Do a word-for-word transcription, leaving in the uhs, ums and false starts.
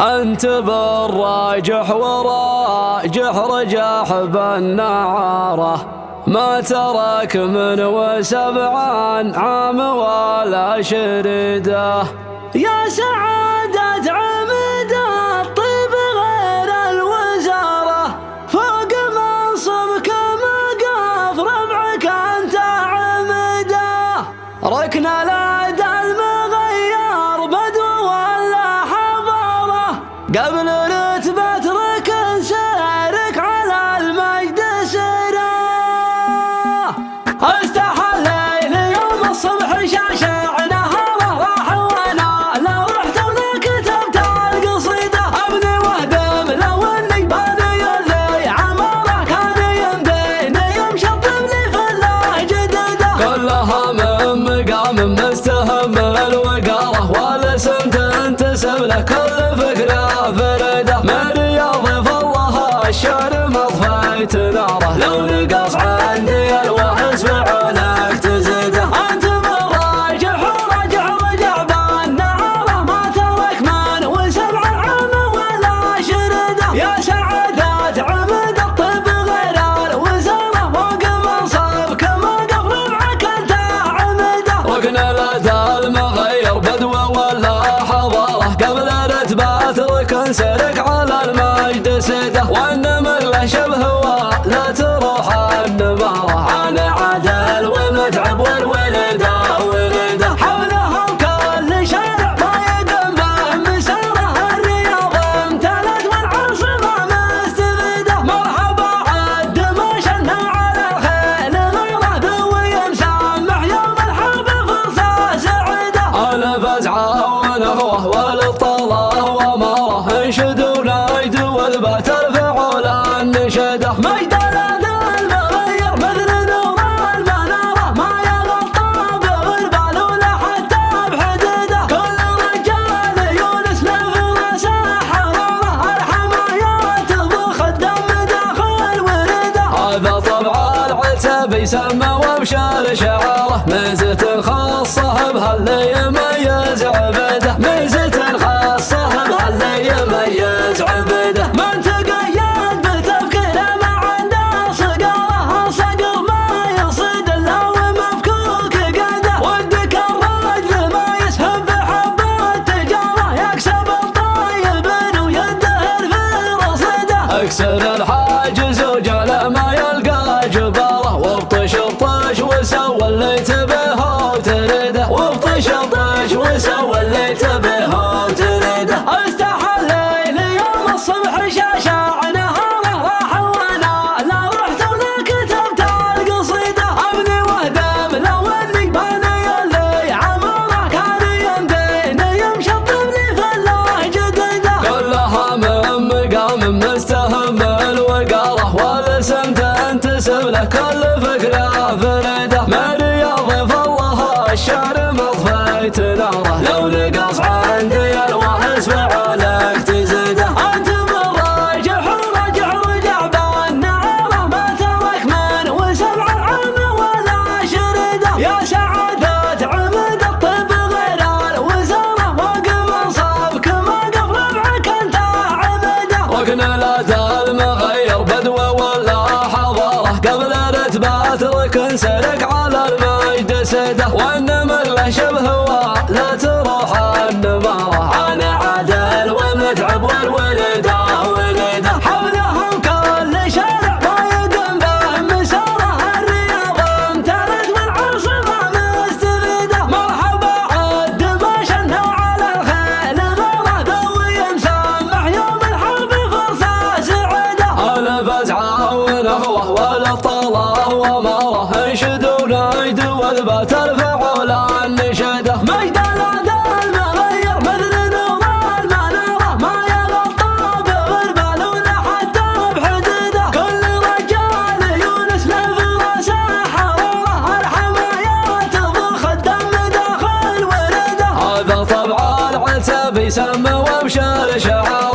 أنت بالراجح وراجح رجاح بالنعارة، ما ترك من وسبعان عام ولا شرده. يا سعادة عمد الطب غير الوزارة، فوق منصبك مقاف ربعك أنت عمده. ركن الأدى المغير بدو ولا حضارة، قبل رتبة ركن سيرك على المجد سرى. استحل ليل يوم الصبح شاشع نهاره، راح وانا لو رحت وذا كتبت القصيدة. ابني واهدم لو اني باني اللي عماره، كان يمديني يمشطب لي في الله جدده. كلها من مقام مستهم الوقاره، والاسم تنتسب له كل فكره فرده. من رياض فالله الشعر مطفيت ناره، لو نقص عندي الوحس فعولك تزده. انت بالراجح ورجع رجع بالنعاره، ما ترك من وسبع عام ولا شرده. يا سعادة عمد الطب غير الوزاره، فوق منصبك موقف ربعك انت عمده. ركن الأدى المغير بدوى ولا حضاره، قبل رتبات ركن سرك على المجد سده. والنمر له شبه ولا تروح النماره، انا عدل ومتعب والولده ولده. حولهم كل شارع ما يقم به مساره، الرياض امتلت والعاصمه مستفده. مرحبا عد ما شنا على الخيل غيره، ذوي مسامح يوم الحرب فرصه سعده. انا فزعه ونغوه والطلاه وماره، انشدوا ونايد واثبات الفعول النشده. مجد الأدى المغير مثل نور المناره، ما يغطى بغربال ولا حتى بحدده. كل رجال يونس لفرسه حراره، الحمايات تضخ الدم داخل ورده. هذا طبع العتب يسمى وبشار شعاره، ميزة خاصة بهاللي يميز عبده. ميزة خاصة بهاللي يميز عبده. من تقيد بتفكيره ما عنده صقاره، الصقر ما يصيد الا ومفكوك قده. ودك الرجل ما يسهب بحب التجاره، يكسب الطيب ويدهر في رصده. اكسر الحاجز وجعله ما يلقى جباره، وابطش ابطش وسوى اللي تبيه وترده. وابطش ابطش وسوى اللي تبيه وترده. استحل ليل يوم الصبح شاشع نهاره، راح وانا لا رحت ولا كتبت القصيده. ابني واهدم لو اني باني اللي عماره، كان يمديني يمشطب لي في الله جدده. كلها من مقام مستهم الوقاره، والاسم تنتسب له كل فكره فرده. من رياض فالله الشعر مطفيت ناره، لو نقص عندي الوحس فعولك تزده. انت بالراجح ورجع رجع بالنعاره، ما ترك من وسبع عام ولا شرده. يا سعادة عمد الطب غير الوزاره، فوق منصبك موقف ربعك انت عمده. ركن الأدى المغير بدوى ولا حضاره، قبل رتبات ركن سرك على المجد سده. والنمر له شبه ولا تروح النماره، انا عدل ومتعب والولده ولده. حولهم كل شارع ما يقم به مساره، الرياض امتلت والعاصمه مستفده. مرحبا عد ما شنا على الخيل غيره، ذوي مسامح يوم الحرب فرصه سعده. انا فزعه ونغوه والطلاه وماره، انشدوا ونايد واثبات الفعول النشده. مجد الأدى المغير مثل نور المناره، ما يغطى بغربال ولا حتى بحدده. كل رجال يونس لفرسه حراره، الحمايات تضخ الدم داخل ورده. هذا طبع العتب يسمى وبشار شعاره،